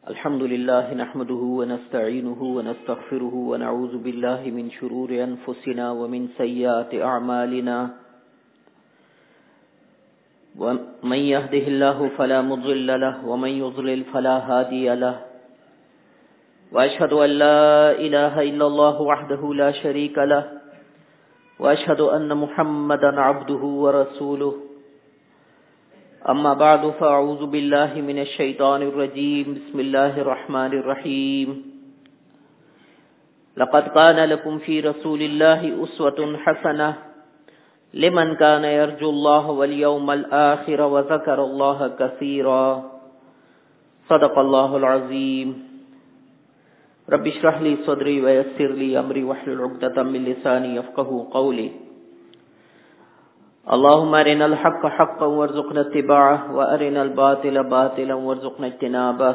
الحمد لله نحمده ونستعينه ونستغفره ونعوذ بالله من شرور أنفسنا ومن سيئات أعمالنا ومن يهده الله فلا مضل له ومن يضلل فلا هادي له وأشهد أن لا إله إلا الله وحده لا شريك له وأشهد أن محمدا عبده ورسوله أما بعد فأعوذ بالله من الشيطان الرجيم بسم الله الرحمن الرحيم لقد كان لكم في رسول الله أسوة حسنة لمن كان يرجو الله واليوم الآخر وذكر الله كثيرا صدق الله العظيم رب اشرح لي صدري ويسر لي أمري واحلل عقدة من لساني يفقهوا قولي اللهم ارنا الحق حقا وارزقنا اتباعه وارنا الباطل باطلا وارزقنا اجتنابه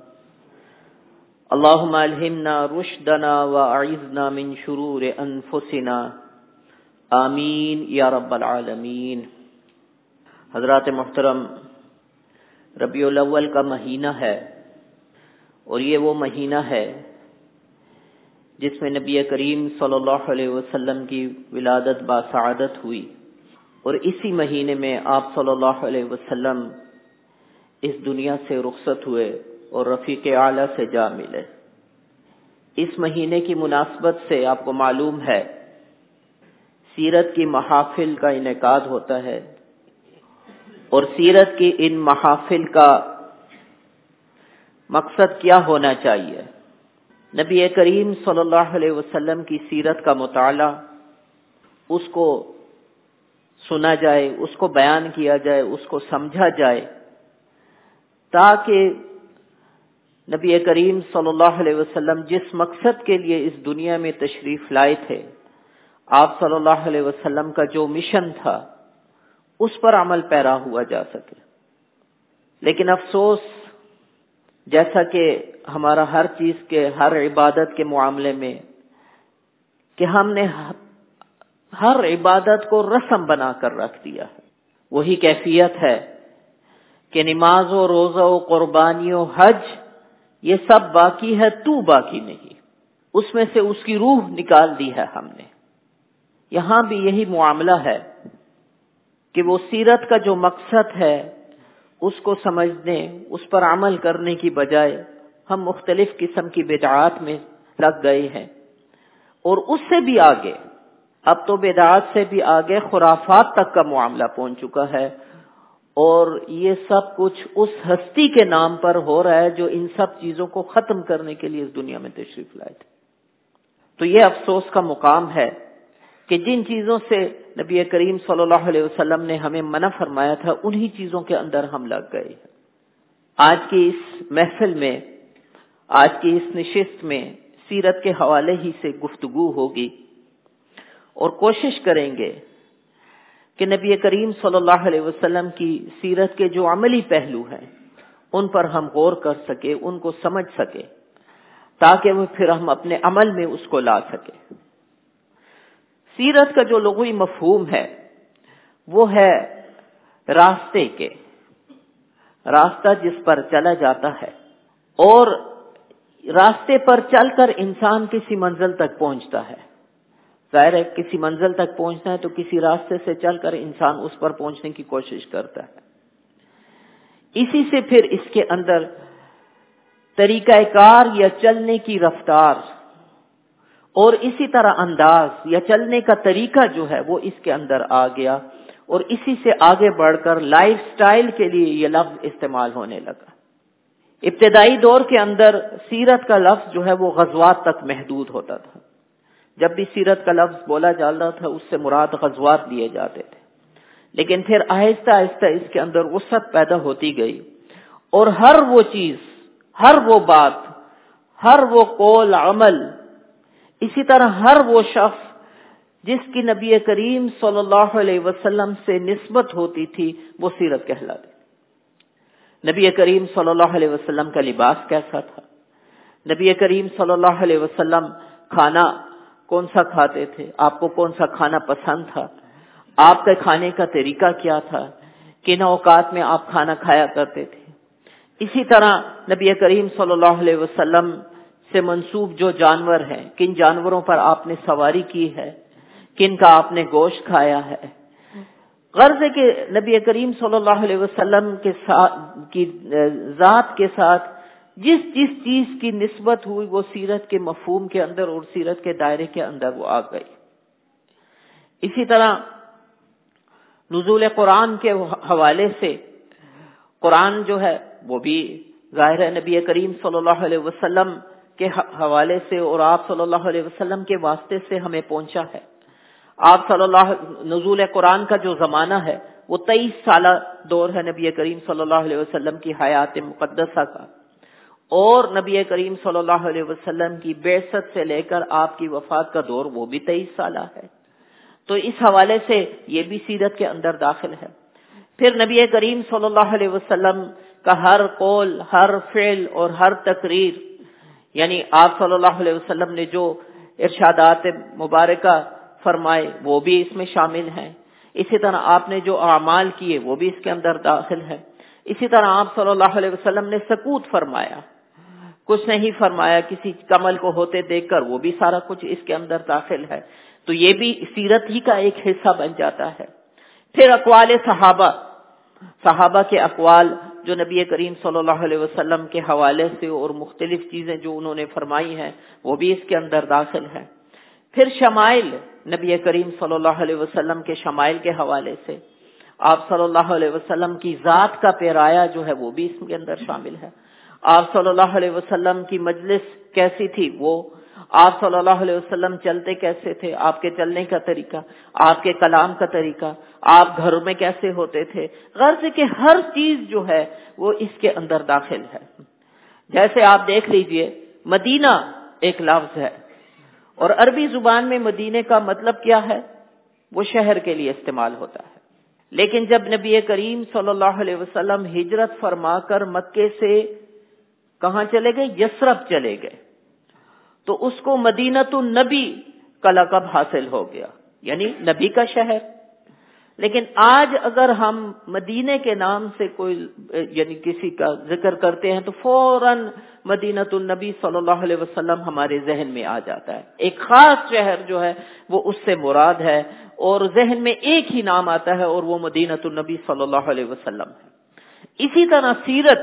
اللهم الهمنا رشدنا واعذنا من شرور انفسنا آمین یا رب العالمین۔ حضرات محترم، ربیع الاول کا مہینہ ہے اور یہ وہ مہینہ ہے جس میں نبی کریم صلی اللہ علیہ وسلم کی ولادت باسعادت ہوئی، اور اسی مہینے میں آپ صلی اللہ علیہ وسلم اس دنیا سے رخصت ہوئے اور رفیق اعلیٰ سے جا ملے۔ اس مہینے کی مناسبت سے آپ کو معلوم ہے سیرت کی محافل کا انعقاد ہوتا ہے، اور سیرت کی ان محافل کا مقصد کیا ہونا چاہیے؟ نبی کریم صلی اللہ علیہ وسلم کی سیرت کا مطالعہ، اس کو سنا جائے، اس کو بیان کیا جائے، اس کو سمجھا جائے، تاکہ نبی کریم صلی اللہ علیہ وسلم جس مقصد کے لیے اس دنیا میں تشریف لائے تھے، آپ صلی اللہ علیہ وسلم کا جو مشن تھا، اس پر عمل پیرا ہوا جا سکے۔ لیکن افسوس، جیسا کہ ہمارا ہر چیز کے، ہر عبادت کے معاملے میں، کہ ہم نے ہر عبادت کو رسم بنا کر رکھ دیا ہے۔ وہی کیفیت ہے کہ نماز و روزہ و قربانی و حج یہ سب باقی ہے، تو باقی نہیں، اس میں سے اس کی روح نکال دی ہے ہم نے۔ یہاں بھی یہی معاملہ ہے کہ وہ سیرت کا جو مقصد ہے اس کو سمجھنے، اس پر عمل کرنے کی بجائے ہم مختلف قسم کی بدعات میں لگ گئے ہیں، اور اس سے بھی آگے، اب تو بدعات سے بھی آگے خرافات تک کا معاملہ پہنچ چکا ہے، اور یہ سب کچھ اس ہستی کے نام پر ہو رہا ہے جو ان سب چیزوں کو ختم کرنے کے لیے اس دنیا میں تشریف لائے تھے۔ تو یہ افسوس کا مقام ہے کہ جن چیزوں سے نبی کریم صلی اللہ علیہ وسلم نے ہمیں منع فرمایا تھا، انہی چیزوں کے اندر ہم لگ گئے ہیں۔ آج کی اس محفل میں، آج کی اس نشست میں سیرت کے حوالے ہی سے گفتگو ہوگی، اور کوشش کریں گے کہ نبی کریم صلی اللہ علیہ وسلم کی سیرت کے جو عملی پہلو ہیں ان پر ہم غور کر سکے، ان کو سمجھ سکے، تاکہ وہ پھر ہم اپنے عمل میں اس کو لا سکے۔ سیرت کا جو لغوی مفہوم ہے وہ ہے راستے کے، راستہ جس پر چلا جاتا ہے، اور راستے پر چل کر انسان کسی منزل تک پہنچتا ہے۔ ظاہر ہے کسی منزل تک پہنچنا ہے تو کسی راستے سے چل کر انسان اس پر پہنچنے کی کوشش کرتا ہے۔ اسی سے پھر اس کے اندر طریقہ کار یا چلنے کی رفتار، اور اسی طرح انداز یا چلنے کا طریقہ جو ہے وہ اس کے اندر آ گیا، اور اسی سے آگے بڑھ کر لائف سٹائل کے لیے یہ لفظ استعمال ہونے لگا۔ ابتدائی دور کے اندر سیرت کا لفظ جو ہے وہ غزوات تک محدود ہوتا تھا۔ جب بھی سیرت کا لفظ بولا جاتا تھا اس سے مراد غزوات لیے جاتے تھے، لیکن پھر آہستہ آہستہ اس کے اندر وسعت پیدا ہوتی گئی، اور ہر وہ چیز، ہر وہ بات، ہر وہ قول عمل، اسی طرح ہر وہ شخص جس کی نبی کریم صلی اللہ علیہ وسلم سے نسبت ہوتی تھی وہ سیرت کہلاتی۔ نبی کریم صلی اللہ علیہ وسلم کا لباس کیسا تھا؟ نبی کریم صلی اللہ علیہ وسلم کھانا کون سا کھاتے تھے؟ آپ کو کون سا کھانا پسند تھا؟ آپ کے کھانے کا طریقہ کیا تھا؟ کن اوقات میں آپ کھانا کھایا کرتے تھے؟ اسی طرح نبی کریم صلی اللہ علیہ وسلم سے منسوب جو جانور ہیں، کن جانوروں پر آپ نے سواری کی ہے، کن کا آپ نے گوشت کھایا ہے. غرض ہے کہ نبی کریم صلی اللہ علیہ وسلم کے ساتھ کی ذات کے ساتھ جس چیز کی نسبت ہوئی وہ سیرت کے مفہوم کے اندر اور سیرت کے دائرے کے اندر وہ آ گئی. اسی طرح نزول قرآن کے حوالے سے قرآن جو ہے وہ بھی ظاہر ہے نبی کریم صلی اللہ علیہ وسلم کے حوالے سے اور آپ صلی اللہ علیہ وسلم کے واسطے سے ہمیں پہنچا ہے. آپ نزول قرآن کا جو زمانہ ہے وہ 23 سالہ دور ہے نبی کریم صلی اللہ علیہ وسلم کی حیات مقدسہ کا، اور نبی کریم صلی اللہ علیہ وسلم کی بعثت سے لے کر آپ کی وفات کا دور وہ بھی 23 سالہ ہے. تو اس حوالے سے یہ بھی سیرت کے اندر داخل ہے. پھر نبی کریم صلی اللہ علیہ وسلم کا ہر قول، ہر فعل اور ہر تقریر، یعنی آپ صلی اللہ علیہ وسلم نے جو ارشادات مبارکہ فرمائے وہ بھی اس میں شامل ہیں. اسی طرح آپ نے جو اعمال کیے وہ بھی اس کے اندر داخل ہے. اسی طرح آپ صلی اللہ علیہ وسلم نے سکوت فرمایا، کچھ نہیں فرمایا کسی کمل کو ہوتے دیکھ کر، وہ بھی سارا کچھ اس کے اندر داخل ہے. تو یہ بھی سیرت ہی کا ایک حصہ بن جاتا ہے. پھر اقوال صحابہ کے اقوال جو نبی کریم صلی اللہ علیہ وسلم کے حوالے سے اور مختلف چیزیں جو انہوں نے فرمائی ہیں وہ بھی اس کے اندر داخل ہے. پھر شمائل، نبی کریم صلی اللہ علیہ وسلم کے شمائل کے حوالے سے آپ صلی اللہ علیہ وسلم کی ذات کا پیرایا جو ہے وہ بھی اس کے اندر شامل ہے. آپ صلی اللہ علیہ وسلم کی مجلس کیسی تھی، وہ آپ صلی اللہ علیہ وسلم چلتے کیسے تھے، آپ کے چلنے کا طریقہ، آپ کے کلام کا طریقہ، آپ گھر میں کیسے ہوتے تھے. غرض ہے کہ ہر چیز جو ہے وہ اس کے اندر داخل ہے. جیسے آپ دیکھ لیجئے مدینہ ایک لفظ ہے اور عربی زبان میں مدینے کا مطلب کیا ہے، وہ شہر کے لیے استعمال ہوتا ہے. لیکن جب نبی کریم صلی اللہ علیہ وسلم ہجرت فرما کر مکے سے کہاں چلے گئے، یثرب چلے گئے، تو اس کو مدینۃ النبی کا لقب حاصل ہو گیا، یعنی نبی کا شہر. لیکن آج اگر ہم مدینے کے نام سے کوئی یعنی کسی کا ذکر کرتے ہیں تو فوراً مدینۃ النبی صلی اللہ علیہ وسلم ہمارے ذہن میں آ جاتا ہے. ایک خاص شہر جو ہے وہ اس سے مراد ہے اور ذہن میں ایک ہی نام آتا ہے اور وہ مدینۃ النبی صلی اللہ علیہ وسلم ہے. اسی طرح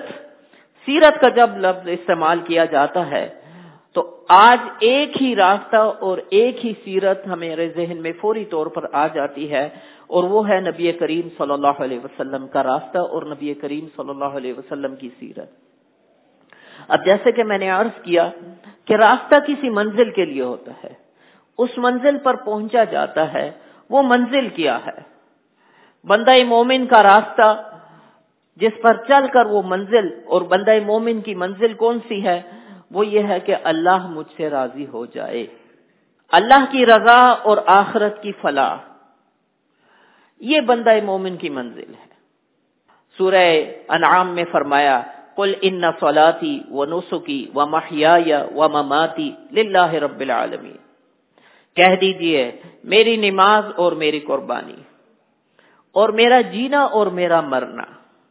سیرت کا جب لفظ استعمال کیا جاتا ہے تو آج ایک ہی راستہ اور ایک ہی سیرت ہمارے ذہن میں فوری طور پر آ جاتی ہے، اور وہ ہے نبی کریم صلی اللہ علیہ وسلم کا راستہ اور نبی کریم صلی اللہ علیہ وسلم کی سیرت. اب جیسے کہ میں نے عرض کیا کہ راستہ کسی منزل کے لیے ہوتا ہے، اس منزل پر پہنچا جاتا ہے، وہ منزل کیا ہے؟ بندہ مومن کا راستہ جس پر چل کر وہ منزل، اور بندہ مومن کی منزل کون سی ہے؟ وہ یہ ہے کہ اللہ مجھ سے راضی ہو جائے، اللہ کی رضا اور آخرت کی فلاح، یہ بندہ مومن کی منزل ہے. سورہ انعام میں فرمایا قل ان صلاتی ونسکی ومحیای ومماتی للہ رب العالمین، کہہ دیجئے میری نماز اور میری قربانی اور میرا جینا اور میرا مرنا.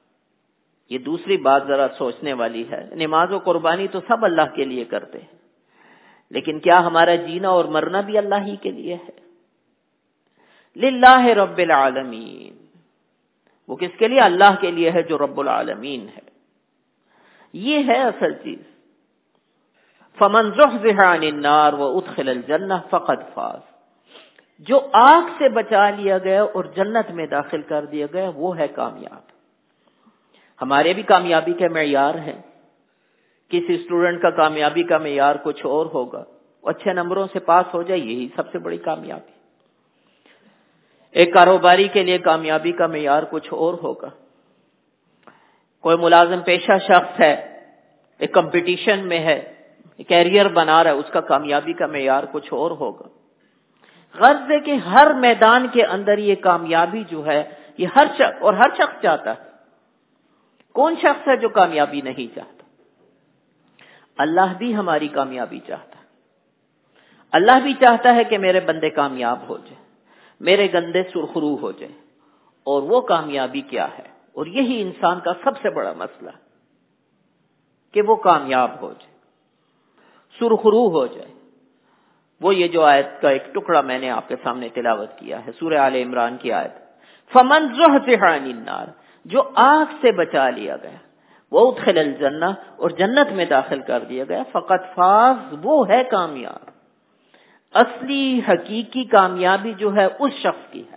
یہ دوسری بات ذرا سوچنے والی ہے. نماز و قربانی تو سب اللہ کے لیے کرتے ہیں، لیکن کیا ہمارا جینا اور مرنا بھی اللہ ہی کے لیے ہے؟ للہ رب العالمین، وہ کس کے لیے؟ اللہ کے لیے ہے جو رب العالمین ہے. یہ ہے اصل چیز. فمن زحزح عن النار وادخل الجنہ فقد فاز، جو آگ سے بچا لیا گیا اور جنت میں داخل کر دیا گیا وہ ہے کامیاب. ہمارے بھی کامیابی کے معیار ہیں. کسی اسٹوڈنٹ کا کامیابی کا معیار کچھ اور ہوگا، اچھے نمبروں سے پاس ہو جائے یہی سب سے بڑی کامیابی. ایک کاروباری کے لیے کامیابی کا معیار کچھ اور ہوگا. کوئی ملازم پیشہ شخص ہے، ایک کمپٹیشن میں ہے، کیریئر بنا رہا ہے، اس کا کامیابی کا معیار کچھ اور ہوگا. غرض ہے کہ ہر میدان کے اندر یہ کامیابی جو ہے یہ ہر شخص چاہتا ہے. کون شخص ہے جو کامیابی نہیں چاہتا؟ اللہ بھی ہماری کامیابی چاہتا ہے. اللہ بھی چاہتا ہے کہ میرے بندے کامیاب ہو جائیں، میرے گندے سرخرو ہو جائیں. اور وہ کامیابی کیا ہے؟ اور یہی انسان کا سب سے بڑا مسئلہ ہے. کہ وہ کامیاب ہو جائے، سرخرو ہو جائے۔ وہ یہ جو آیت کا ایک ٹکڑا میں نے آپ کے سامنے تلاوت کیا ہے، سورہ آل عمران کی آیت، فمن زحزح عن النار، جو آگ سے بچا لیا گیا، وہ ادخل الجنہ، اور جنت میں داخل کر دیا گیا، فقط فاز، وہ ہے کامیاب۔ اصلی حقیقی کامیابی جو ہے اس شخص کی ہے۔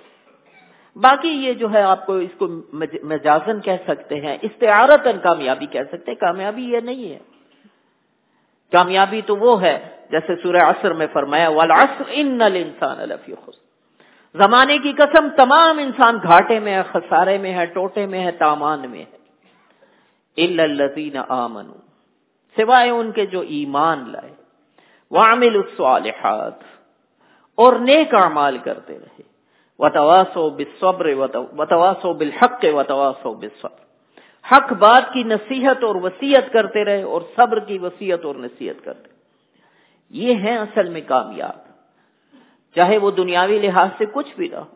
باقی یہ جو ہے آپ کو اس کو مجازن کہہ سکتے ہیں، استعارتاً کامیابی کہہ سکتے ہیں، کامیابی یہ نہیں ہے۔ کامیابی تو وہ ہے جیسے سورہ عصر میں فرمایا والعصر ان الانسان لفی خسر، زمانے کی قسم تمام انسان گھاٹے میں ہے، خسارے میں ہے، ٹوٹے میں ہے، تاوان میں ہے، الا الذین آمنوا، سوائے ان کے جو ایمان لائے، وعملوا الصالحات، اور نیک اعمال کرتے رہے، وتواصوا بالصبر وتواصوا بالحق وتواصوا بالصبر، حق بات کی نصیحت اور وصیت کرتے رہے اور صبر کی وصیت اور نصیحت کرتے رہے۔ یہ ہے اصل میں کامیاب، چاہے وہ دنیاوی لحاظ سے کچھ بھی نہ ہو،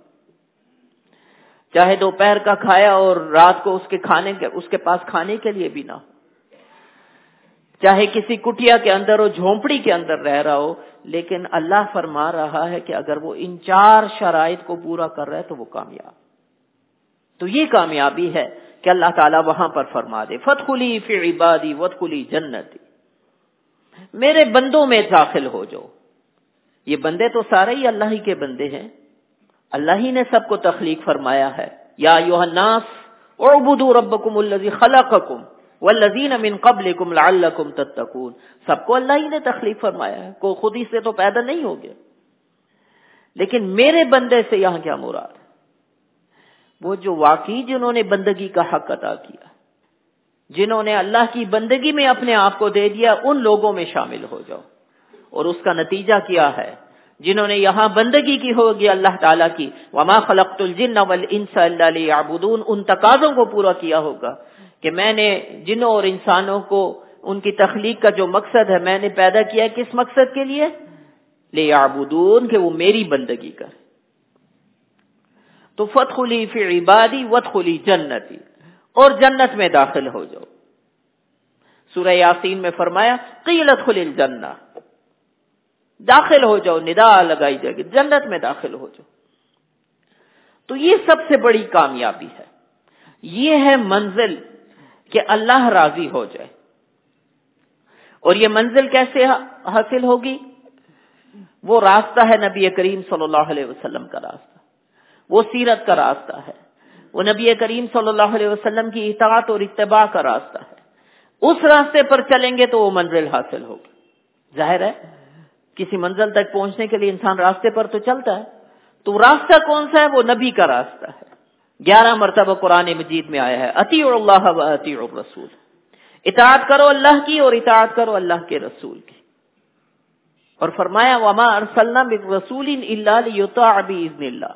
چاہے دوپہر کا کھایا اور رات کو اس کے پاس کھانے کے لیے بھی نہ ہو، چاہے کسی کٹیا کے اندر ہو، جھونپڑی کے اندر رہ رہا ہو، لیکن اللہ فرما رہا ہے کہ اگر وہ ان 4 شرائط کو پورا کر رہا ہے تو وہ کامیاب۔ تو یہ کامیابی ہے کہ اللہ تعالیٰ وہاں پر فرما دے فادخلی فی عبادی وادخلی جنتی، میرے بندوں میں داخل ہو جاؤ۔ یہ بندے تو سارے ہی اللہ ہی کے بندے ہیں، اللہ ہی نے سب کو تخلیق فرمایا ہے، یا ایھا الناس اعبدوا ربکم الذی خلقکم والذین من قبلکم لعلکم تتقون، سب کو اللہ ہی نے تخلیق فرمایا ہے، کوئی خود ہی سے تو پیدا نہیں ہو گیا۔ لیکن میرے بندے سے یہاں کیا مراد ہے؟ وہ جو واقعی جنہوں نے بندگی کا حق ادا کیا، جنہوں نے اللہ کی بندگی میں اپنے آپ کو دے دیا، ان لوگوں میں شامل ہو جاؤ۔ اور اس کا نتیجہ کیا ہے؟ جنہوں نے یہاں بندگی کی ہوگی اللہ تعالیٰ کی، وما خلقت الجن والانس الا لیعبدون، ان تقاضوں کو پورا کیا ہوگا کہ میں نے جنوں اور انسانوں کو ان کی تخلیق کا جو مقصد ہے میں نے پیدا کیا ہے، کس مقصد کے لیے؟ لیعبدون، کہ وہ میری بندگی کرے۔ تو فادخلی فی عبادی وادخلی جنتی، اور جنت میں داخل ہو جاؤ۔ سورہ یاسین میں فرمایا قیل ادخل الجنہ، داخل ہو جاؤ، ندا لگائی جائے گی، جنت میں داخل ہو جاؤ۔ تو یہ سب سے بڑی کامیابی ہے، یہ ہے منزل کہ اللہ راضی ہو جائے۔ اور یہ منزل کیسے حاصل ہوگی؟ وہ راستہ ہے نبی کریم صلی اللہ علیہ وسلم کا راستہ، وہ سیرت کا راستہ ہے، وہ نبی کریم صلی اللہ علیہ وسلم کی اطاعت اور اتباع کا راستہ ہے۔ اس راستے پر چلیں گے تو وہ منزل حاصل ہوگی۔ ظاہر ہے کسی منزل تک پہنچنے کے لیے انسان راستے پر تو چلتا ہے، تو راستہ کون سا ہے؟ وہ نبی کا راستہ ہے۔ 11 مرتبہ قرآن مجید میں آیا ہے اطیعوا اللہ و اطیعوا الرسول، اطاعت کرو اللہ کی اور اطاعت کرو اللہ کے رسول کی۔ اور فرمایا وما ارسلنا من رسول الا لیطاع باذن اللہ،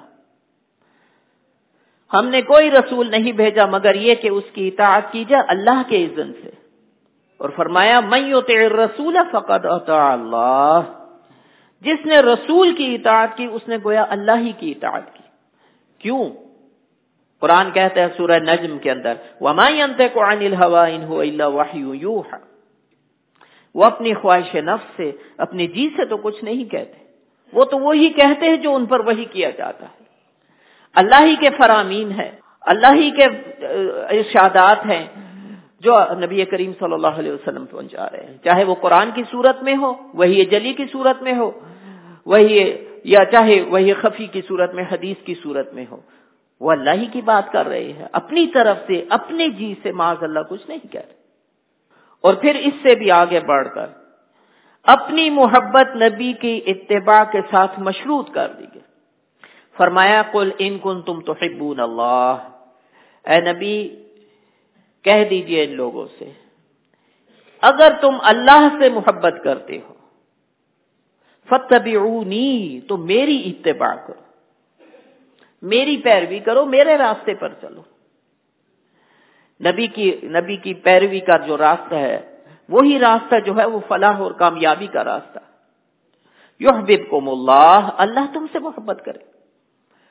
ہم نے کوئی رسول نہیں بھیجا مگر یہ کہ اس کی اطاعت کی جائے اللہ کے اذن سے۔ اور فرمایا من یطع الرسول فقد اطاع اللہ، جس نے رسول کی اطاعت کی اس نے گویا اللہ ہی کی اطاعت کی۔ کیوں؟ قرآن کہتا ہے سورہ نجم کے اندر وما ينطق عن الهوى ان هو الا وحی یوحى، وہ اپنی خواہش نفس سے، اپنی جی سے تو کچھ نہیں کہتے، وہ تو وہی کہتے ہیں جو ان پر وحی کیا جاتا ہے۔ اللہ ہی کے فرامین ہے، اللہ ہی کے ارشادات ہیں جو نبی کریم صلی اللہ علیہ وسلم پہنچا رہے ہیں، چاہے وہ قرآن کی صورت میں ہو، وحی جلی کی صورت میں ہو، یا چاہے وحی خفی کی صورت میں، حدیث کی صورت میں ہو، وہ اللہ ہی کی بات کر رہے ہیں، اپنی طرف سے، اپنے جی سے معاذ اللہ کچھ نہیں کہہ رہے۔ اور پھر اس سے بھی آگے بڑھ کر اپنی محبت نبی کی اتباع کے ساتھ مشروط کر دی گئی۔ فرمایا قل ان کنتم تحبون اللہ، اے نبی کہہ دیجئے ان لوگوں سے اگر تم اللہ سے محبت کرتے ہو فاتبعونی، تو میری اتباع کرو، میری پیروی کرو، میرے راستے پر چلو۔ نبی کی پیروی کا جو راستہ ہے وہی راستہ جو ہے وہ فلاح اور کامیابی کا راستہ۔ یحببکم اللہ، اللہ تم سے محبت کرے،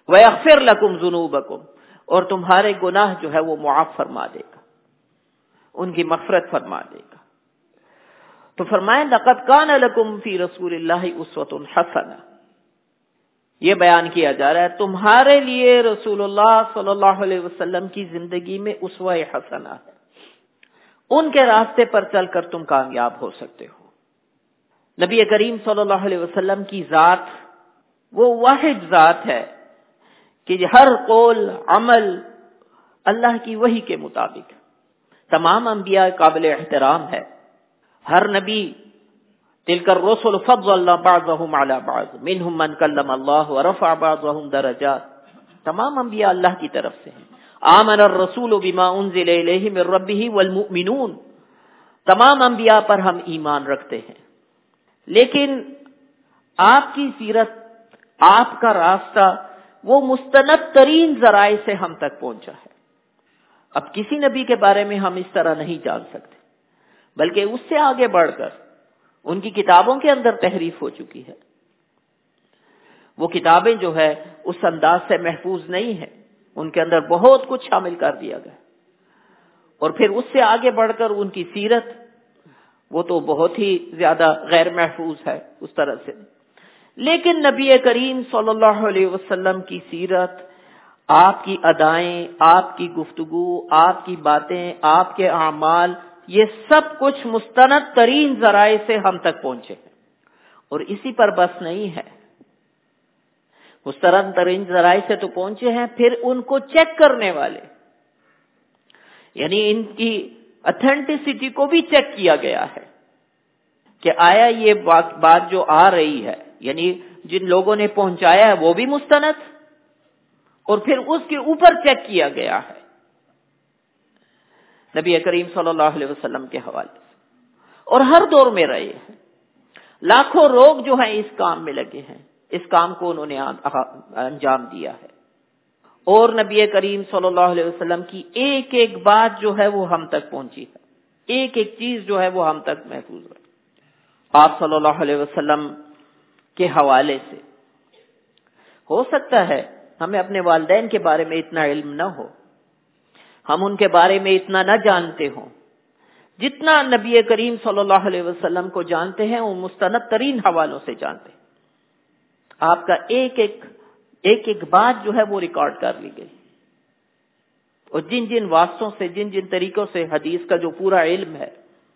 ویغفر لکم ذنوبکم، اور تمہارے گناہ جو ہے وہ معاف فرما دے گا۔ ان کی مغفرت فرما دے گا۔ تو فرمائے لقد کان لکم فی رسول اللہ اسوۃ حسنہ، یہ بیان کیا جا رہا ہے تمہارے لیے رسول اللہ صلی اللہ علیہ وسلم کی زندگی میں اسوہ حسنہ ہے، ان کے راستے پر چل کر تم کامیاب ہو سکتے ہو۔ نبی کریم صلی اللہ علیہ وسلم کی ذات وہ واحد ذات ہے کہ ہر قول عمل اللہ کی وحی کے مطابق، تمام انبیاء قابل احترام ہے، ہر نبی تلک الرسل فضلنا بعضهم على بعض منهم من کلم اللہ ورفع بعضهم درجات، تمام انبیاء اللہ کی طرف سے ہیں۔ آمن الرسول بما انزل الیہ من ربہ والمؤمنون، تمام انبیاء پر ہم ایمان رکھتے ہیں، لیکن آپ کی سیرت، آپ کا راستہ وہ مستند ترین ذرائع سے ہم تک پہنچا ہے۔ اب کسی نبی کے بارے میں ہم اس طرح نہیں جان سکتے، بلکہ اس سے آگے بڑھ کر ان کی کتابوں کے اندر تحریف ہو چکی ہے۔ وہ کتابیں جو ہے اس انداز سے محفوظ نہیں ہیں، ان کے اندر بہت کچھ شامل کر دیا گیا، اور پھر اس سے آگے بڑھ کر ان کی سیرت وہ تو بہت ہی زیادہ غیر محفوظ ہے اس طرح سے۔ لیکن نبی کریم صلی اللہ علیہ وسلم کی سیرت، آپ کی ادائیں، آپ کی گفتگو، آپ کی باتیں، آپ کے اعمال، یہ سب کچھ مستند ترین ذرائع سے ہم تک پہنچے ہیں، اور اسی پر بس نہیں ہے، مستند ترین ذرائع سے تو پہنچے ہیں، پھر ان کو چیک کرنے والے، یعنی ان کی اتھینٹسٹی کو بھی چیک کیا گیا ہے کہ آیا یہ بات جو آ رہی ہے، یعنی جن لوگوں نے پہنچایا ہے وہ بھی مستند، اور پھر اس کے اوپر چیک کیا گیا ہے نبی کریم صلی اللہ علیہ وسلم کے حوالے سے، اور ہر دور میں رہے ہیں۔ لاکھوں لوگ جو ہیں اس کام میں لگے ہیں، اس کام کو انہوں نے انجام دیا ہے، اور نبی کریم صلی اللہ علیہ وسلم کی ایک ایک بات جو ہے وہ ہم تک پہنچی ہے، ایک ایک چیز جو ہے وہ ہم تک محفوظ ہے۔ آپ صلی اللہ علیہ وسلم کے حوالے سے ہو سکتا ہے ہمیں اپنے والدین کے بارے میں اتنا علم نہ ہو، ہم ان کے بارے میں اتنا نہ جانتے ہوں، جتنا نبی کریم صلی اللہ علیہ وسلم کو جانتے ہیں وہ مستند ترین حوالوں سے جانتے ہیں۔ آپ کا ایک ایک بات جو ہے وہ ریکارڈ کر لی گئی، اور جن جن واسطوں سے، جن جن طریقوں سے حدیث کا جو پورا علم ہے،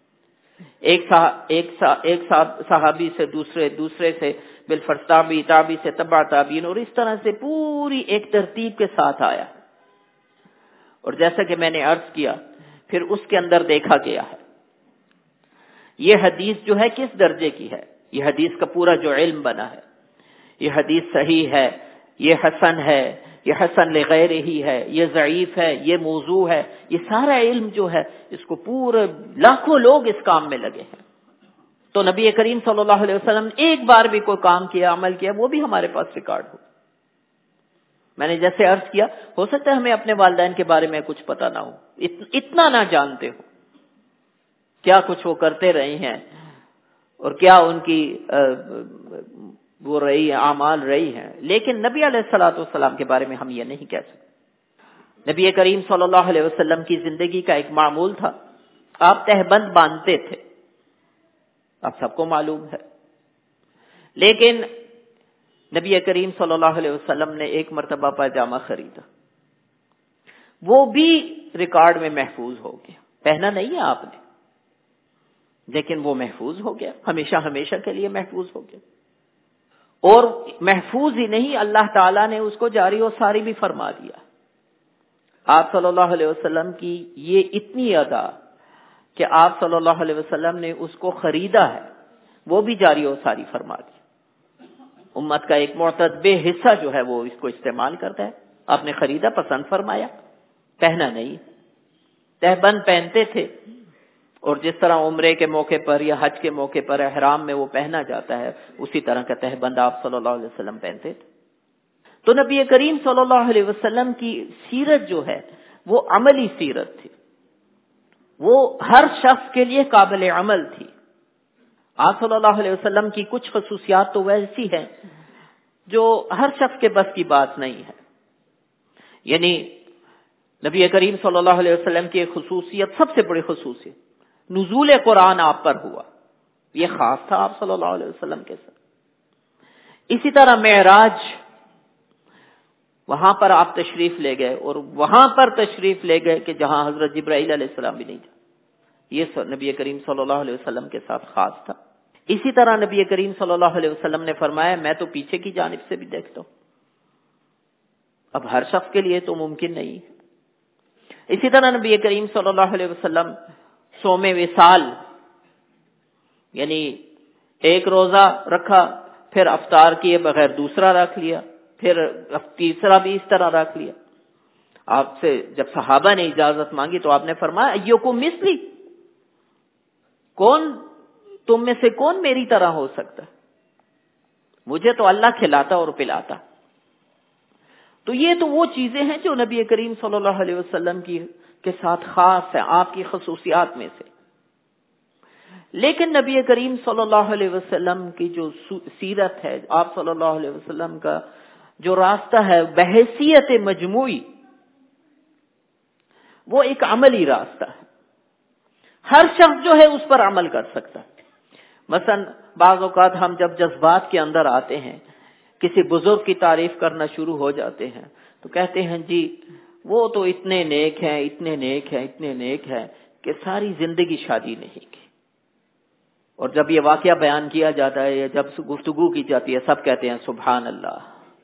ایک صحابی سے دوسرے سے بالفرض تابعی سے تبع تابعین، اور اس طرح سے پوری ایک ترتیب کے ساتھ آیا۔ اور جیسا کہ میں نے عرض کیا، پھر اس کے اندر دیکھا گیا ہے یہ حدیث جو ہے کس درجے کی ہے، یہ حدیث کا پورا جو علم بنا ہے، یہ حدیث صحیح ہے، یہ حسن ہے، یہ حسن لغیرہ ہی ہے، یہ ضعیف ہے، یہ موضوع ہے، یہ سارا علم جو ہے اس کو پورے لاکھوں لوگ اس کام میں لگے ہیں۔ تو نبی کریم صلی اللہ علیہ وسلم نے ایک بار بھی کوئی کام کیا، عمل کیا، وہ بھی ہمارے پاس ریکارڈ ہو۔ میں نے جیسے عرض کیا، ہو سکتا ہے ہمیں اپنے والدین کے بارے میں کچھ پتا نہ ہو، اتنا نہ جانتے ہو کیا کچھ وہ کرتے رہے ہیں، اور کیا ان کی وہ رہی ہے، اعمال رہی ہیں، لیکن نبی علیہ الصلوۃ والسلام کے بارے میں ہم یہ نہیں کہہ سکتے۔ نبی کریم صلی اللہ علیہ وسلم کی زندگی کا ایک معمول تھا، آپ تہبند باندھتے تھے، آپ سب کو معلوم ہے، لیکن نبی کریم صلی اللہ علیہ وسلم نے ایک مرتبہ پاجامہ خریدا، وہ بھی ریکارڈ میں محفوظ ہو گیا، پہنا نہیں ہے آپ نے، لیکن وہ محفوظ ہو گیا، ہمیشہ کے لیے محفوظ ہو گیا، اور محفوظ ہی نہیں، اللہ تعالیٰ نے اس کو جاری و ساری بھی فرما دیا۔ آپ صلی اللہ علیہ وسلم کی یہ اتنی ادا کہ آپ صلی اللہ علیہ وسلم نے اس کو خریدا ہے، وہ بھی جاری و ساری فرما دی۔ امت کا ایک معتدب حصہ جو ہے وہ اس کو استعمال کرتا ہے، آپ نے خریدا، پسند فرمایا، پہنا نہیں۔ تہبند پہنتے تھے، اور جس طرح عمرے کے موقع پر یا حج کے موقع پر احرام میں وہ پہنا جاتا ہے، اسی طرح کا تہبند آپ صلی اللہ علیہ وسلم پہنتے تھے۔ تو نبی کریم صلی اللہ علیہ وسلم کی سیرت جو ہے وہ عملی سیرت تھی، وہ ہر شخص کے لیے قابل عمل تھی۔ آپ صلی اللہ علیہ وسلم کی کچھ خصوصیات تو ویسی ہیں جو ہر شخص کے بس کی بات نہیں ہے، یعنی نبی کریم صلی اللہ علیہ وسلم کی ایک خصوصیت، سب سے بڑی خصوصیت، نزول قرآن آپ پر ہوا، یہ خاص تھا آپ صلی اللہ علیہ وسلم کے ساتھ۔ اسی طرح معراج، وہاں پر آپ تشریف لے گئے، اور وہاں پر تشریف لے گئے کہ جہاں حضرت جبرائیل علیہ السلام بھی نہیں تھا، یہ نبی کریم صلی اللہ علیہ وسلم کے ساتھ خاص تھا۔ اسی طرح نبی کریم صلی اللہ علیہ وسلم نے فرمایا میں تو پیچھے کی جانب سے بھی دیکھتا ہوں۔ اب ہر شخص کے لیے تو ممکن نہیں ہے۔ اسی طرح نبی کریم صلی اللہ علیہ وسلم صوم وصال، یعنی ایک روزہ رکھا، پھر افطار کیے بغیر دوسرا رکھ لیا، پھر تیسرا بھی اس طرح رکھ لیا۔ آپ سے جب صحابہ نے اجازت مانگی تو آپ نے فرمایا ایوکم مثلی، کون تم میں سے کون میری طرح ہو سکتا ہے، مجھے تو اللہ کھلاتا اور پلاتا۔ تو یہ تو وہ چیزیں ہیں جو نبی کریم صلی اللہ علیہ وسلم کے ساتھ خاص ہیں، آپ کی خصوصیات میں سے۔ لیکن نبی کریم صلی اللہ علیہ وسلم کی جو سیرت ہے، آپ صلی اللہ علیہ وسلم کا جو راستہ ہے بحیثیت مجموعی، وہ ایک عملی راستہ ہے، ہر شخص جو ہے اس پر عمل کر سکتا ہے۔ مثلا بعض اوقات ہم جب جذبات کے اندر آتے ہیں، کسی بزرگ کی تعریف کرنا شروع ہو جاتے ہیں تو کہتے ہیں جی وہ تو اتنے نیک ہیں، اتنے نیک ہیں، اتنے نیک ہیں کہ ساری زندگی شادی نہیں کی۔ اور جب یہ واقعہ بیان کیا جاتا ہے یا جب گفتگو کی جاتی ہے، سب کہتے ہیں سبحان اللہ۔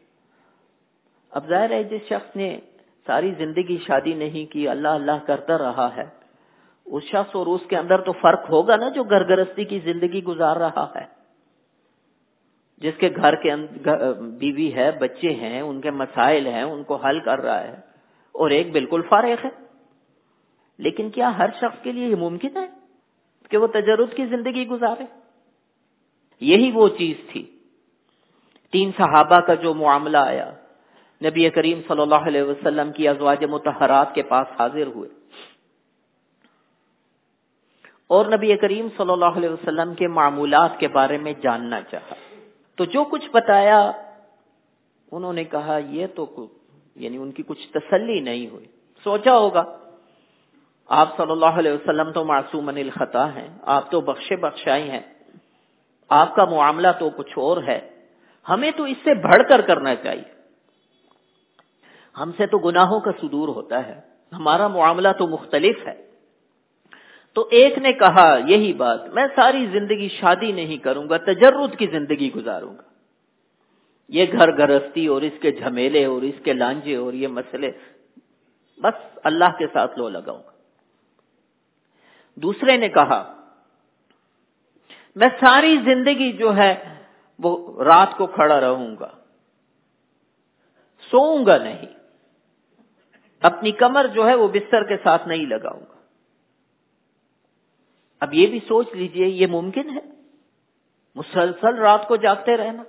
اب ظاہر ہے جس شخص نے ساری زندگی شادی نہیں کی، اللہ اللہ کرتا رہا ہے، اس شخص اور اس کے اندر تو فرق ہوگا نا، جو گھر گرہستی کی زندگی گزار رہا ہے، جس کے گھر کے بیوی ہے، بچے ہیں، ان کے مسائل ہیں، ان کو حل کر رہا ہے، اور ایک بالکل فارغ ہے۔ لیکن کیا ہر شخص کے لیے یہ ممکن ہے کہ وہ تجرد کی زندگی گزارے؟ یہی وہ چیز تھی۔ 3 صحابہ کا جو معاملہ آیا، نبی کریم صلی اللہ علیہ وسلم کی ازواج مطہرات کے پاس حاضر ہوئے اور نبی کریم صلی اللہ علیہ وسلم کے معمولات کے بارے میں جاننا چاہا، تو جو کچھ بتایا انہوں نے کہا یہ تو یعنی ان کی کچھ تسلی نہیں ہوئی۔ سوچا ہوگا آپ صلی اللہ علیہ وسلم تو معصوم عن الخطا ہیں، آپ تو بخشے بخشائی ہیں، آپ کا معاملہ تو کچھ اور ہے، ہمیں تو اس سے بڑھ کر کرنا چاہیے، ہم سے تو گناہوں کا صدور ہوتا ہے، ہمارا معاملہ تو مختلف ہے۔ تو ایک نے کہا یہی بات، میں ساری زندگی شادی نہیں کروں گا، تجرد کی زندگی گزاروں گا، یہ گھر گرہستی اور اس کے جھمیلے اور اس کے لانجے اور یہ مسئلے بس اللہ کے ساتھ لو لگاؤں گا۔ دوسرے نے کہا میں ساری زندگی جو ہے وہ رات کو کھڑا رہوں گا، سوؤں گا نہیں، اپنی کمر جو ہے وہ بستر کے ساتھ نہیں لگاؤں گا۔ اب یہ بھی سوچ لیجئے یہ ممکن ہے مسلسل رات کو جاگتے رہنا؟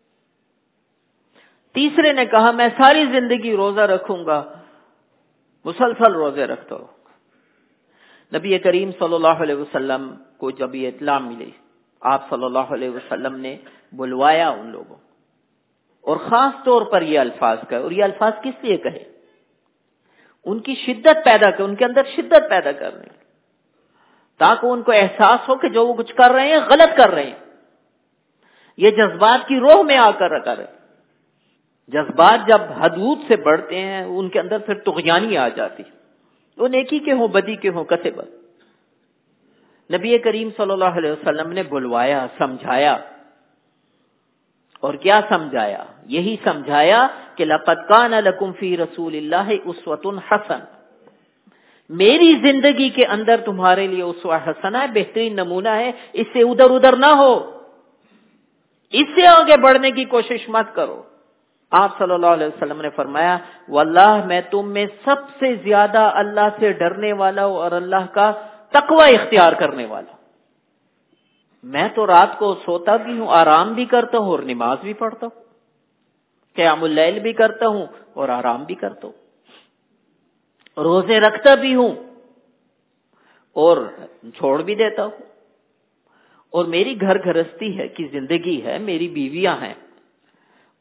تیسرے نے کہا میں ساری زندگی روزہ رکھوں گا، مسلسل روزے رکھتا ہوں۔ نبی کریم صلی اللہ علیہ وسلم کو جب یہ اطلاع ملی، آپ صلی اللہ علیہ وسلم نے بلوایا ان لوگوں، اور خاص طور پر یہ الفاظ کہے، اور یہ الفاظ کس لیے کہے؟ ان کی شدت پیدا کر، ان کے اندر شدت پیدا کرنے، تاکہ ان کو احساس ہو کہ جو وہ کچھ کر رہے ہیں غلط کر رہے ہیں، یہ جذبات کی روح میں آ کر کرے۔ جذبات جب حدود سے بڑھتے ہیں ان کے اندر پھر طغیانی آ جاتی، وہ نیکی کے ہوں بدی کے ہوں کسے بد۔ نبی کریم صلی اللہ علیہ وسلم نے بلوایا، سمجھایا، اور کیا سمجھایا؟ یہی سمجھایا کہ لقد کان لکم فی رسول اللہ اسوۃ حسنہ، میری زندگی کے اندر تمہارے لیے اسوہ حسنہ ہے، بہترین نمونہ ہے، اس سے ادھر ادھر نہ ہو، اس سے آگے بڑھنے کی کوشش مت کرو۔ آپ صلی اللہ علیہ وسلم نے فرمایا واللہ میں تم میں سب سے زیادہ اللہ سے ڈرنے والا ہوں اور اللہ کا تقوی اختیار کرنے والا ہوں۔ میں تو رات کو سوتا بھی ہوں، آرام بھی کرتا ہوں اور نماز بھی پڑھتا ہوں، قیام اللیل بھی کرتا ہوں اور آرام بھی کرتا ہوں، روزے رکھتا بھی ہوں اور چھوڑ بھی دیتا ہوں، اور میری گھر گھرستی ہے کی زندگی ہے، میری بیویاں ہیں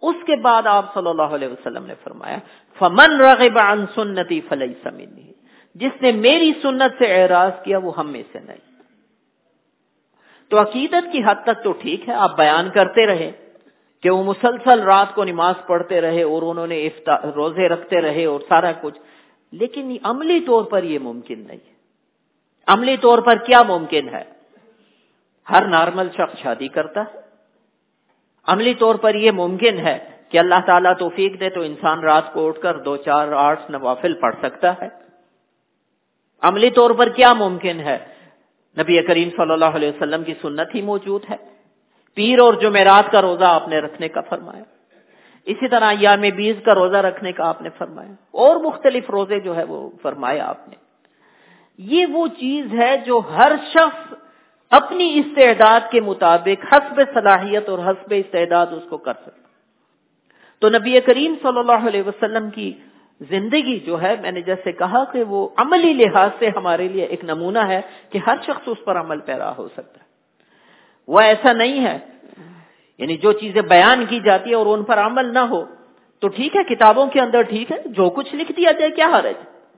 اس کے بعد آپ صلی اللہ علیہ وسلم نے فرمایا فمن رغب عن سنتی فلیس منی، جس نے میری سنت سے اعراض کیا وہ ہم میں سے نہیں۔ تو عقیدت کی حد تک تو ٹھیک ہے، آپ بیان کرتے رہے کہ وہ مسلسل رات کو نماز پڑھتے رہے اور انہوں نے روزے رکھتے رہے اور سارا کچھ، لیکن عملی طور پر یہ ممکن نہیں ہے۔ عملی طور پر کیا ممکن ہے؟ ہر نارمل شخص شادی کرتا ہے۔ عملی طور پر یہ ممکن ہے کہ اللہ تعالیٰ توفیق دے تو انسان رات کو اٹھ کر 2-4 8 نوافل پڑھ سکتا ہے۔ عملی طور پر کیا ممکن ہے؟ نبی کریم صلی اللہ علیہ وسلم کی سنت ہی موجود ہے۔ پیر اور جمعرات کا روزہ آپ نے رکھنے کا فرمایا، اسی طرح ایام 20 کا روزہ رکھنے کا آپ نے فرمایا، اور مختلف روزے جو ہے وہ فرمایا آپ نے۔ یہ وہ چیز ہے جو ہر شخص اپنی استعداد کے مطابق حسب صلاحیت اور حسب استعداد اس کو کر سکتا۔ تو نبی کریم صلی اللہ علیہ وسلم کی زندگی جو ہے، میں نے جیسے کہا کہ وہ عملی لحاظ سے ہمارے لیے ایک نمونہ ہے کہ ہر شخص اس پر عمل پیرا ہو سکتا ہے۔ وہ ایسا نہیں ہے، یعنی جو چیزیں بیان کی جاتی ہے اور ان پر عمل نہ ہو تو ٹھیک ہے، کتابوں کے اندر ٹھیک ہے، جو کچھ لکھ دیا جائے کیا حرج؟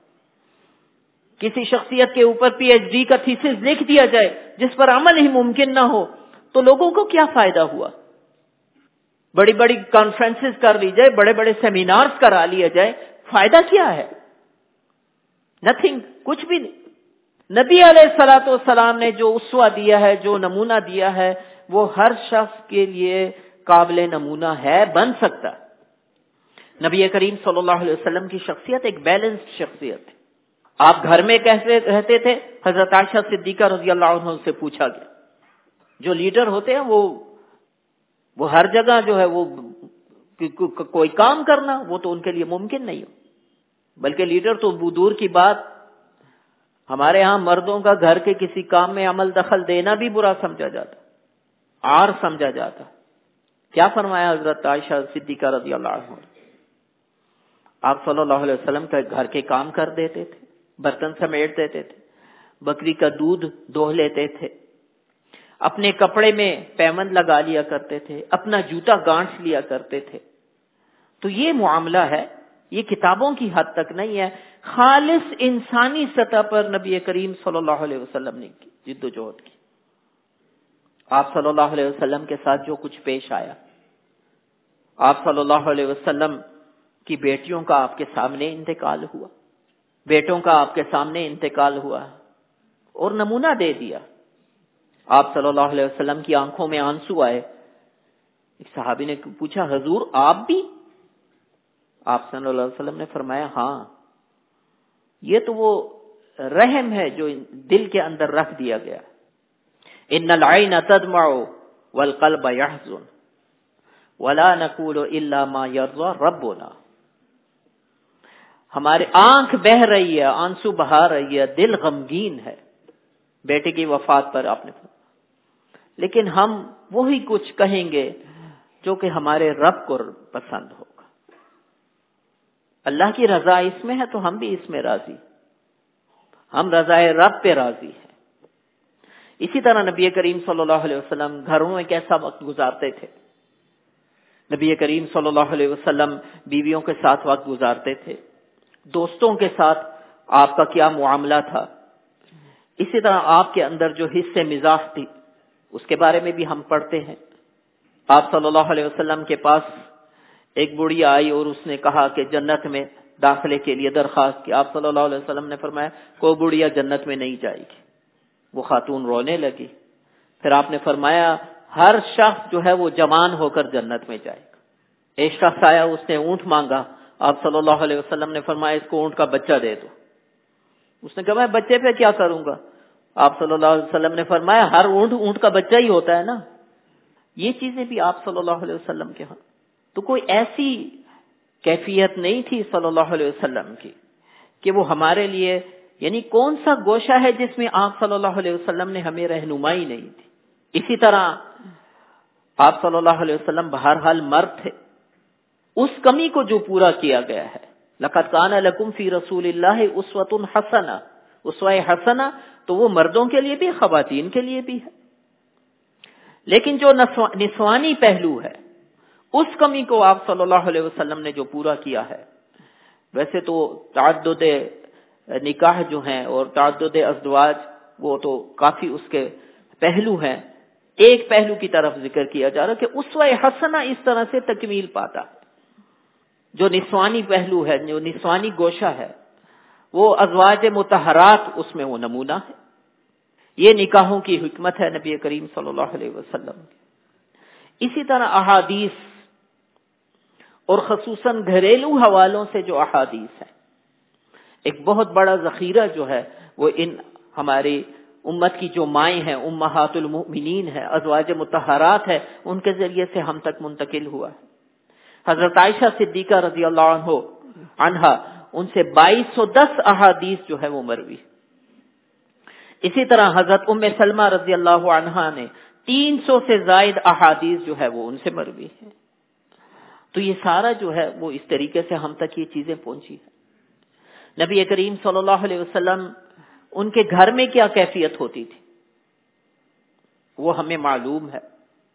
کسی شخصیت کے اوپر PhD کا تھیسس لکھ دیا جائے جس پر عمل ہی ممکن نہ ہو تو لوگوں کو کیا فائدہ ہوا؟ بڑی بڑی کانفرنسز کر لی جائے، بڑے بڑے سیمینارز کرا لیا جائے، فائدہ کیا ہے؟ نتھنگ، کچھ بھی نہیں۔ نبی علیہ الصلوۃ والسلام نے جو اسوہ دیا ہے، جو نمونہ دیا ہے، وہ ہر شخص کے لیے قابل نمونہ ہے، بن سکتا ہے۔ نبی کریم صلی اللہ علیہ وسلم کی شخصیت ایک بیلنسڈ شخصیت ہے۔ آپ گھر میں کیسے رہتے تھے؟ حضرت عائشہ صدیقہ رضی اللہ عنہ سے پوچھا گیا۔ جو لیڈر ہوتے ہیں وہ ہر جگہ جو ہے وہ کوئی کام کرنا وہ تو ان کے لیے ممکن نہیں ہو، بلکہ لیڈر تو دور کی بات، ہمارے ہاں مردوں کا گھر کے کسی کام میں عمل دخل دینا بھی برا سمجھا جاتا، عار سمجھا جاتا۔ کیا فرمایا حضرت عائشہ صدیقہ رضی اللہ عنہ؟ آپ صلی اللہ علیہ وسلم کا گھر کے کام کر دیتے تھے، برتن سمیٹ دیتے تھے، بکری کا دودھ دوہ لیتے تھے، اپنے کپڑے میں پیمند لگا لیا کرتے تھے، اپنا جوتا گانٹھ لیا کرتے تھے۔ تو یہ معاملہ ہے، یہ کتابوں کی حد تک نہیں ہے، خالص انسانی سطح پر نبی کریم صلی اللہ علیہ وسلم نے جد و جہد کی۔ آپ صلی اللہ علیہ وسلم کے ساتھ جو کچھ پیش آیا، آپ صلی اللہ علیہ وسلم کی بیٹیوں کا آپ کے سامنے انتقال ہوا، بیٹوں کا آپ کے سامنے انتقال ہوا اور نمونہ دے دیا۔ آپ صلی اللہ علیہ وسلم کی آنکھوں میں آنسو آئے۔ ایک صحابی نے پوچھا حضور آپ بھی؟ آپ صلی اللہ علیہ وسلم نے فرمایا ہاں، یہ تو وہ رحم ہے جو دل کے اندر رکھ دیا گیا۔ ان العین تدمع والقلب يحزن ولا نقول الا ما يرضى ربنا۔ ہماری آنکھ بہ رہی ہے، آنسو بہا رہی ہے، دل غمگین ہے بیٹے کی وفات پر، آپ نے لیکن ہم وہی کچھ کہیں گے جو کہ ہمارے رب کو پسند ہوگا۔ اللہ کی رضا اس میں ہے تو ہم بھی اس میں راضی، ہم رضا رب پہ راضی ہیں۔ اسی طرح نبی کریم صلی اللہ علیہ وسلم گھروں میں کیسا وقت گزارتے تھے؟ نبی کریم صلی اللہ علیہ وسلم بیویوں کے ساتھ وقت گزارتے تھے، دوستوں کے ساتھ آپ کا کیا معاملہ تھا؟ اسی طرح آپ کے اندر جو حصے مزاح تھی اس کے بارے میں بھی ہم پڑھتے ہیں۔ آپ صلی اللہ علیہ وسلم کے پاس ایک بڑھیا آئی اور اس نے کہا کہ جنت میں داخلے کے لیے درخواست کی۔ آپ صلی اللہ علیہ وسلم نے فرمایا کوئی بڑھیا جنت میں نہیں جائے گی۔ وہ خاتون رونے لگی۔ پھر آپ نے فرمایا ہر شخص جو ہے وہ جوان ہو کر جنت میں جائے گا۔ ایک شخص آیا، اس نے اونٹ مانگا، آپ صلی اللہ علیہ وسلم نے فرمایا اس کو اونٹ کا بچہ دے دو۔ اس نے کہا میں بچے پہ کیا کروں گا؟ آپ صلی اللہ علیہ وسلم نے فرمایا ہر اونٹ کا بچہ ہی ہوتا ہے نا۔ یہ چیزیں بھی آپ صلی اللہ علیہ وسلم کے ہاں، تو کوئی ایسی کیفیت نہیں تھی صلی اللہ علیہ وسلم کی کہ وہ ہمارے لیے، یعنی کون سا گوشہ ہے جس میں آپ صلی اللہ علیہ وسلم نے ہمیں رہنمائی نہیں دی۔ اسی طرح آپ صلی اللہ علیہ وسلم بہرحال مرد تھے، اس کمی کو جو پورا کیا گیا ہے، لقد کان لکم فی رسول اللہ اسوۃ حسنہ، اسوہ حسنہ تو وہ مردوں کے لیے بھی خواتین کے لیے بھی ہے، لیکن جو نسوانی پہلو ہے اس کمی کو آپ صلی اللہ علیہ وسلم نے جو پورا کیا ہے. ویسے تو تعدد نکاح جو ہیں اور تعدد ازدواج وہ تو کافی اس کے پہلو ہیں. ایک پہلو کی طرف ذکر کیا جا رہا کہ اسوہ حسنہ اس طرح سے تکمیل پاتا ہے. جو نسوانی پہلو ہے، جو نسوانی گوشہ ہے، وہ ازواج مطہرات اس میں وہ نمونہ ہے. یہ نکاحوں کی حکمت ہے نبی کریم صلی اللہ علیہ وسلم. اسی طرح احادیث اور خصوصاً گھریلو حوالوں سے جو احادیث ہیں، ایک بہت بڑا ذخیرہ جو ہے وہ ان ہماری امت کی جو مائیں ہیں، امہات المؤمنین ہے، ازواج مطہرات ہے، ان کے ذریعے سے ہم تک منتقل ہوا ہے. حضرت عائشہ صدیقہ رضی اللہ عنہا ان سے 2210 احادیث جو ہے وہ مروی. اسی طرح حضرت ام سلمہ رضی اللہ عنہا نے 300 سے زائد احادیث جو ہے وہ ان سے مروی ہے. تو یہ سارا جو ہے وہ اس طریقے سے ہم تک یہ چیزیں پہنچی ہیں. نبی کریم صلی اللہ علیہ وسلم ان کے گھر میں کیا کیفیت ہوتی تھی وہ ہمیں معلوم ہے.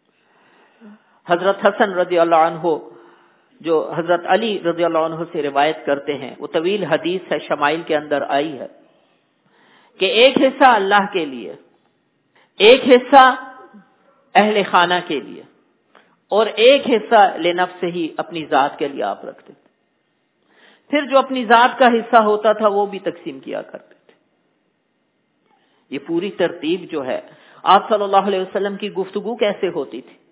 حضرت حسن رضی اللہ عنہ جو حضرت علی رضی اللہ عنہ سے روایت کرتے ہیں، وہ طویل حدیث ہے، شمائل کے اندر آئی ہے کہ ایک حصہ اللہ کے لیے، ایک حصہ اہل خانہ کے لیے اور ایک حصہ لنفس ہی اپنی ذات کے لیے آپ رکھتے تھے. پھر جو اپنی ذات کا حصہ ہوتا تھا وہ بھی تقسیم کیا کرتے تھے. یہ پوری ترتیب جو ہے آپ صلی اللہ علیہ وسلم کی گفتگو کیسے ہوتی تھی.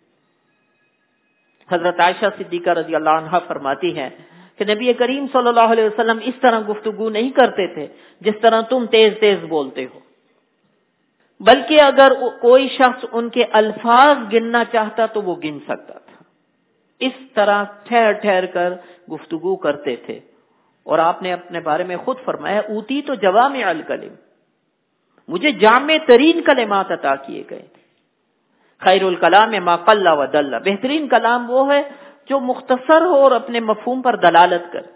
حضرت عائشہ صدیقہ رضی اللہ عنہا فرماتی ہیں کہ نبی کریم صلی اللہ علیہ وسلم اس طرح گفتگو نہیں کرتے تھے جس طرح تم تیز تیز بولتے ہو، بلکہ اگر کوئی شخص ان کے الفاظ گننا چاہتا تو وہ گن سکتا تھا. اس طرح ٹھہر ٹھہر کر گفتگو کرتے تھے. اور آپ نے اپنے بارے میں خود فرمایا اوتی تو جوامع الکلم، مجھے جامع ترین کلمات عطا کیے گئے. خیر الکلام ما قل و دل، بہترین کلام وہ ہے جو مختصر ہو اور اپنے مفہوم پر دلالت کرے.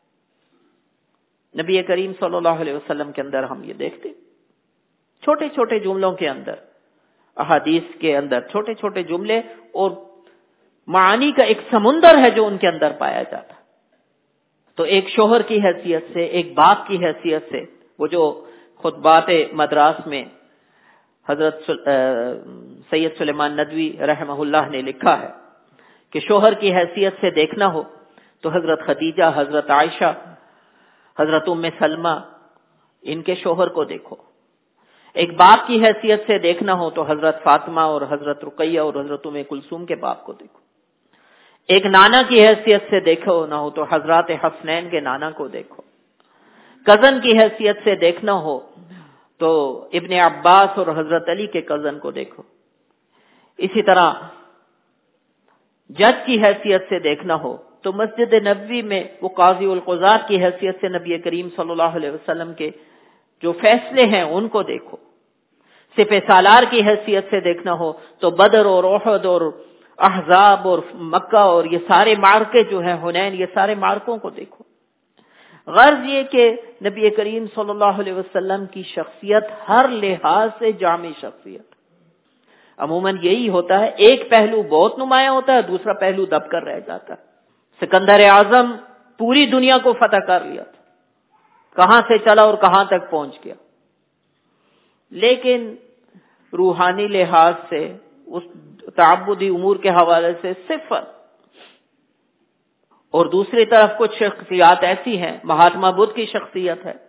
نبی کریم صلی اللہ علیہ وسلم کے اندر ہم یہ دیکھتے چھوٹے چھوٹے جملوں کے اندر، احادیث کے اندر چھوٹے چھوٹے جملے اور معانی کا ایک سمندر ہے جو ان کے اندر پایا جاتا. تو ایک شوہر کی حیثیت سے، ایک باپ کی حیثیت سے، وہ جو خطبات مدراس میں حضرت سید سلیمان ندوی رحمہ اللہ نے لکھا ہے کہ شوہر کی حیثیت سے دیکھنا ہو تو حضرت خدیجہ، حضرت عائشہ، حضرت ام سلمہ ان کے شوہر کو دیکھو. ایک باپ کی حیثیت سے دیکھنا ہو تو حضرت فاطمہ اور حضرت رقیہ اور حضرت ام کلثوم کے باپ کو دیکھو. ایک نانا کی حیثیت سے دیکھو نہ ہو تو حضرات حسنین کے نانا کو دیکھو. کزن کی حیثیت سے دیکھنا ہو تو ابن عباس اور حضرت علی کے کزن کو دیکھو. اسی طرح جج کی حیثیت سے دیکھنا ہو تو مسجد نبوی میں وہ قاضی القضات کی حیثیت سے نبی کریم صلی اللہ علیہ وسلم کے جو فیصلے ہیں ان کو دیکھو. سپہ سالار کی حیثیت سے دیکھنا ہو تو بدر اور احد اور احزاب اور مکہ اور یہ سارے معرکے جو ہیں، حنین، یہ سارے معرکوں کو دیکھو. غرض یہ کہ نبی کریم صلی اللہ علیہ وسلم کی شخصیت ہر لحاظ سے جامع شخصیت. عموماً یہی ہوتا ہے، ایک پہلو بہت نمایاں ہوتا ہے، دوسرا پہلو دب کر رہ جاتا ہے. سکندر اعظم پوری دنیا کو فتح کر لیا تھا، کہاں سے چلا اور کہاں تک پہنچ گیا، لیکن روحانی لحاظ سے، اس تعبدی امور کے حوالے سے صفر. اور دوسری طرف کچھ شخصیات ایسی ہیں، مہاتما بدھ کی شخصیت ہے،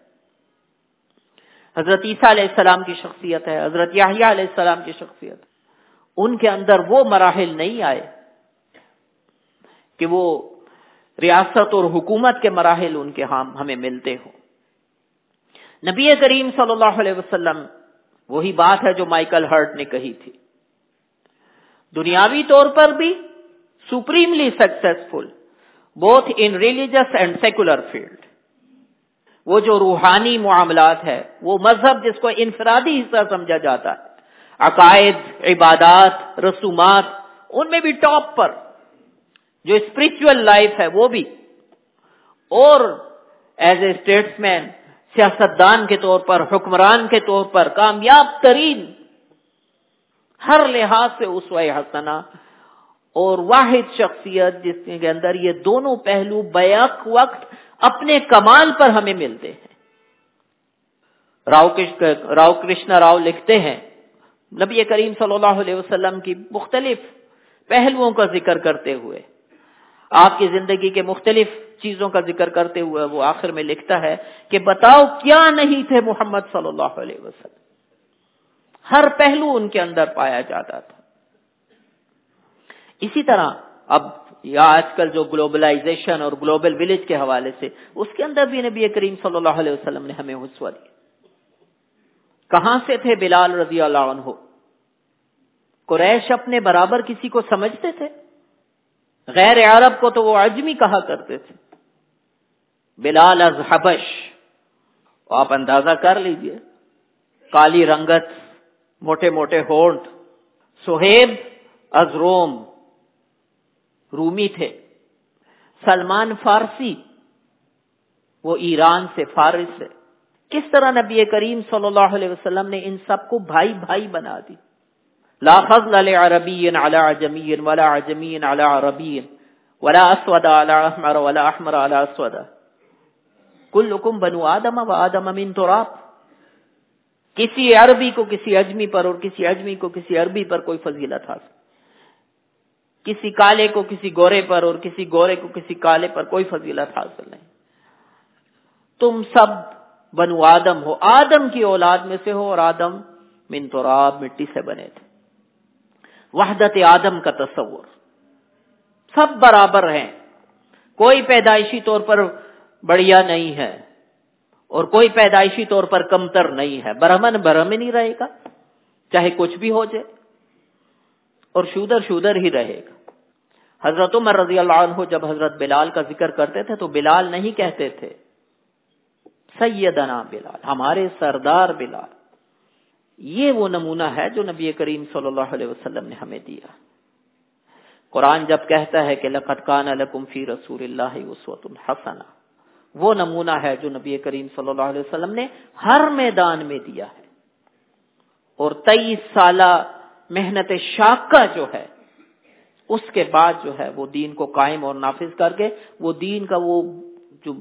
حضرت عیسیٰ علیہ السلام کی شخصیت ہے، حضرت یحییٰ علیہ السلام کی شخصیت ہے. ان کے اندر وہ مراحل نہیں آئے کہ وہ ریاست اور حکومت کے مراحل ان کے ہمیں ملتے ہوں. نبی کریم صلی اللہ علیہ وسلم، وہی بات ہے جو مائیکل ہرٹ نے کہی تھی، دنیاوی طور پر بھی supremely successful both in religious and secular field. وہ جو روحانی معاملات ہے، وہ مذہب جس کو انفرادی حصہ سمجھا جاتا ہے، عقائد، عبادات، رسومات، ان میں بھی ٹاپ پر، جو اسپرچول لائف ہے وہ بھی، اور ایز اے اسٹیٹس مین، سیاستدان کے طور پر، حکمران کے طور پر کامیاب ترین، ہر لحاظ سے اسوہ حسنہ اور واحد شخصیت جس کے اندر یہ دونوں پہلو بیک وقت اپنے کمال پر ہمیں ملتے ہیں۔ راؤ کرشنا راؤ لکھتے ہیں نبی کریم صلی اللہ علیہ وسلم کی مختلف پہلوؤں کا ذکر کرتے ہوئے، آپ کی زندگی کے مختلف چیزوں کا ذکر کرتے ہوئے وہ آخر میں لکھتا ہے کہ بتاؤ کیا نہیں تھے محمد صلی اللہ علیہ وسلم، ہر پہلو ان کے اندر پایا جاتا تھا۔ اسی طرح اب یا آج کل جو گلوبلائزیشن اور گلوبل ولیج کے حوالے سے، اس کے اندر بھی نبی کریم صلی اللہ علیہ وسلم نے ہمیں اسوہ دی۔ کہاں سے تھے بلال رضی اللہ عنہ؟ قریش اپنے برابر کسی کو سمجھتے تھے؟ غیر عرب کو تو وہ عجمی کہا کرتے تھے۔ بلال از حبش، آپ اندازہ کر لیجئے، کالی رنگت، موٹے موٹے ہونٹ۔ سہیب از روم، رومی تھے۔ سلمان فارسی، وہ ایران سے، فارس سے۔ کس طرح نبی کریم صلی اللہ علیہ وسلم نے ان سب کو بھائی بھائی بنا دی۔ لا فضل لعربی علی عجمی ولا عجمی علی عربی ولا اسود علی احمر ولا احمر علی اسود، کلکم بنو آدم و آدم من تراب۔ کسی عربی کو کسی عجمی پر اور کسی عجمی کو کسی عربی پر کوئی فضیلت حاصل، کسی کالے کو کسی گورے پر اور کسی گورے کو کسی کالے پر کوئی فضیلت حاصل نہیں۔ تم سب بنو آدم ہو، آدم کی اولاد میں سے ہو، اور آدم من تراب، مٹی سے بنے تھے۔ وحدت آدم کا تصور، سب برابر ہیں، کوئی پیدائشی طور پر بڑھیا نہیں ہے اور کوئی پیدائشی طور پر کمتر نہیں ہے۔ برہمن برہمن ہی رہے گا چاہے کچھ بھی ہو جائے، اور شودر شودر ہی رہے گا۔ حضرت عمر رضی اللہ عنہ جب حضرت بلال کا ذکر کرتے تھے تو بلال نہیں کہتے تھے سیدنا بلال، ہمارے سردار بلال۔ یہ وہ نمونہ ہے جو نبی کریم صلی اللہ علیہ وسلم نے ہمیں دیا۔ قرآن جب کہتا ہے کہ لقد کان لکم فی رسول اللہ اسوۃ حسنہ، وہ نمونہ ہے جو نبی کریم صلی اللہ علیہ وسلم نے ہر میدان میں دیا ہے۔ اور 23 سالہ محنت شاقہ جو ہے، اس کے بعد جو ہے وہ دین کو قائم اور نافذ کر کے، وہ دین کا وہ جو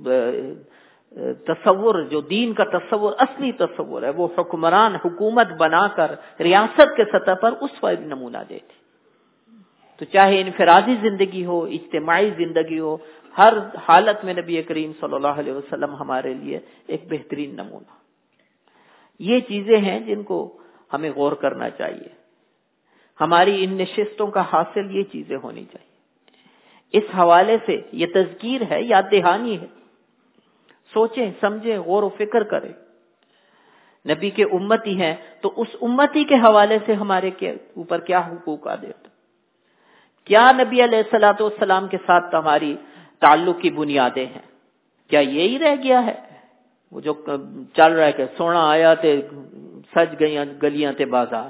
تصور، جو دین کا تصور، اصلی تصور ہے، وہ حکمران حکومت بنا کر ریاست کے سطح پر اس پر نمونہ دیتی۔ تو چاہے انفرادی زندگی ہو، اجتماعی زندگی ہو، ہر حالت میں نبی کریم صلی اللہ علیہ وسلم ہمارے لیے ایک بہترین نمونہ۔ یہ چیزیں ہیں جن کو ہمیں غور کرنا چاہیے۔ ہماری ان نشستوں کا حاصل یہ چیزیں ہونی چاہیے۔ اس حوالے سے یہ تذکیر ہے، یاد دہانی ہے۔ سوچیں، سمجھیں، غور و فکر کریں۔ نبی کے امتی ہیں تو اس امتی کے حوالے سے ہمارے اوپر کیا حقوق عادت، کیا نبی علیہ الصلوۃ والسلام کے ساتھ ہماری تعلق کی بنیادیں ہیں؟ کیا یہی رہ گیا ہے؟ وہ جو چل رہا ہے کہ سونا آیا تے سج گئیاں گلیاں تے بازار،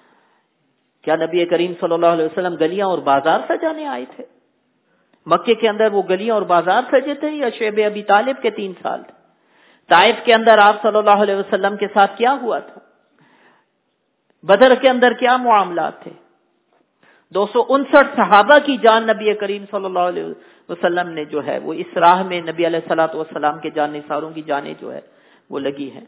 کیا نبی کریم صلی اللہ علیہ وسلم گلیاں اور بازار سجانے آئے تھے؟ مکے کے اندر وہ گلیاں اور بازار سجے تھے یا شیب ابی طالب کے 3 سال تھے؟ طائف کے اندر آپ صلی اللہ علیہ وسلم کے ساتھ کیا ہوا تھا؟ بدر کے اندر کیا معاملات تھے؟ 259 صحابہ کی جان نبی کریم صلی اللہ علیہ وسلم نے جو ہے وہ اس راہ میں نبی علیہ الصلوۃ والسلام کے جان نثاروں کی جانیں جو ہے وہ لگی ہیں۔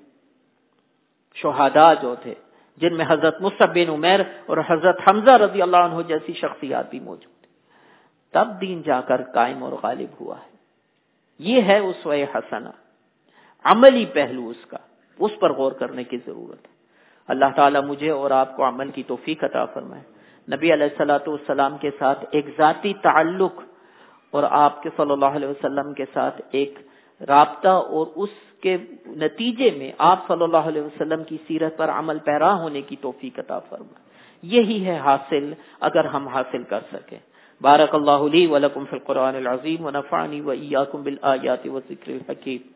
شہداء جو تھے جن میں حضرت مصعب بن عمیر اور حضرت حمزہ رضی اللہ عنہ جیسی شخصیات بھی موجود ہیں، تب دین جا کر قائم اور غالب ہوا ہے۔ یہ ہے اسوہ حسنہ، عملی پہلو اس کا، اس پر غور کرنے کی ضرورت ہے۔ اللہ تعالیٰ مجھے اور آپ کو عمل کی توفیق عطا فرمائے۔ نبی علیہ الصلوۃ والسلام کے ساتھ ایک ذاتی تعلق اور آپ کے صلی اللہ علیہ وسلم کے ساتھ ایک رابطہ، اور اس کے نتیجے میں آپ صلی اللہ علیہ وسلم کی سیرت پر عمل پیرا ہونے کی توفیق عطا فرمائے۔ یہی ہے حاصل اگر ہم حاصل کر سکیں۔ بارک اللہ لی ولکم فی القرآن العظیم ونفعنی وإیاکم بالآیات والذکر الحکیم۔